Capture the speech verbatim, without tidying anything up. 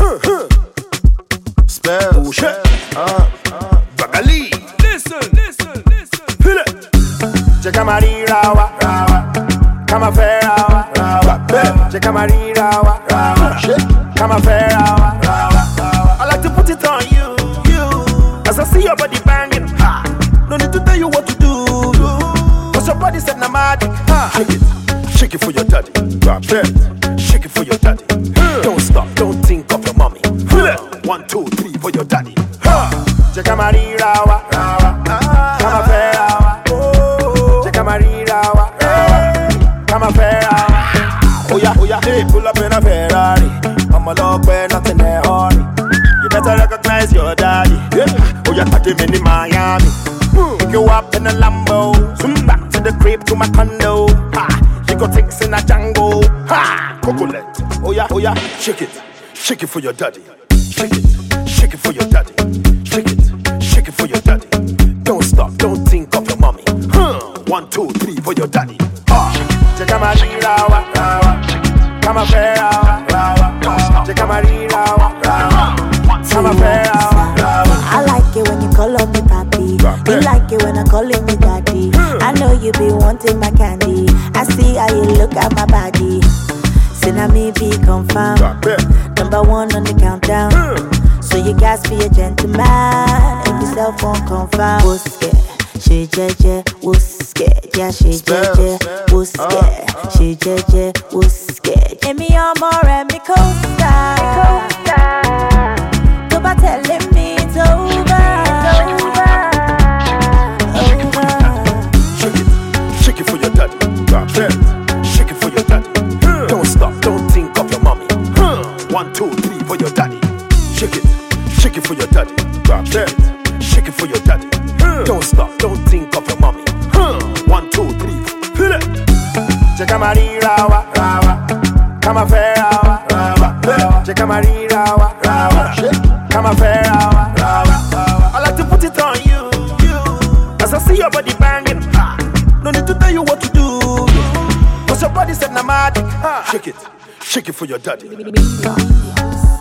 Spells. Bullshit. Uh, uh, Bagali. Listen, listen, listen. Feel it. Jekamari rawa, rawa. Kama fair rawa, rawa. Jekamari rawa, rawa. Shit. Kama fair rawa, rawa. I like to put it on you, you. As I see your body banging, ha. No need to tell you what to do, cause your body said nomadic, ha. Shake it, shake it for your daddy. Drop it, shake it for your daddy. Don't stop, don't think of your mommy. One, two, three for your daddy. Jekamari rawa, rawa. Kama fair rawa. Jekamari rawa, rawa. Kama fair rawa. Oh yeah, oh yeah, hey, pull up in a Ferrari. I'm a log where nothing in a hurry. You better recognize your daddy. Oh yeah, party me in Miami. Pick you up in a Lambo. Zoom back to the crib to my condo. Ha, you got things in a Django. Ha, coconut. Oh yeah, oh yeah, shake it, shake it for your daddy. Shake it, shake it for your daddy. Shake it, shake it for your daddy. Don't stop, don't think of your mommy. Huh. One, two, three for your daddy. Ah, Jekamari rawa, rawa. Kama fair rawa, rawa. Jekamari rawa, rawa. Kama fair rawa, rawa. I like it when you call on me papi. You like it when I call me daddy. I know you be wanting my candy. I see how you look at my body. Say na me be confirmed. Number one on the countdown. So you guys be a gentleman. If your cell phone confirm. Wuske, she jeje, wuske. Yeah, she jeje, wuske. She jeje, wuske. Give me your more and me coaster. Go back telling me it's over. Shake it, shake it for your daddy. Drop it, shake it for your daddy. Don't stop, don't think of your mommy. One, two, three for your daddy. Shake it, shake it for your daddy. Drop it, shake it for your daddy. Don't stop, don't think of your mommy. One, two, three, feel it. Jekamari rawa, rawa. Kama fair rawa, rawa. Jekamari rawa, rawa. Kama fair rawa, rawa. I like to put it on you, you. As I see your body banging, ha. No need to tell you what to do, cause your body said nomadic, ha. Shake it, shake it for your daddy.